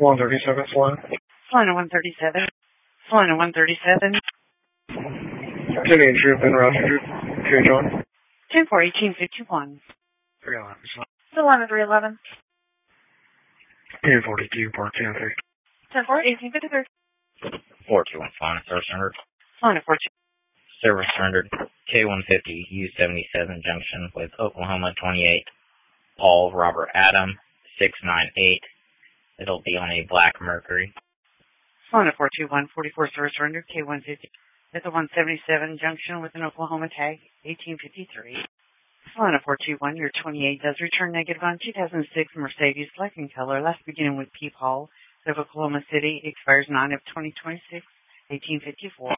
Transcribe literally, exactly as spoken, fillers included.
one thirty-seven, Solana. Solana one thirty-seven. Solana one thirty-seven. ten eight group and route group. Okay, John. ten four eighteen fifty-one. three eleven. Solana three eleven. ten forty-two, Park Cafe. ten four eighteen fifty-three. four two one, Solana service surrendered. Solana four two. Service surrendered. K one fifty, U seventy-seven junction with Oklahoma twenty-eight. Paul Robert Adam, six nine eight. It'll be on a Black Mercury. Solana four two one, forty-four service surrendered. K one fifty. At the one seventy-seven junction with an Oklahoma tag, eighteen fifty-three. Solana four two one, your twenty-eight does return negative on two thousand six Mercedes black in color, last beginning with P. Paul of Oklahoma City, expires nine of twenty twenty-six, eighteen fifty-four.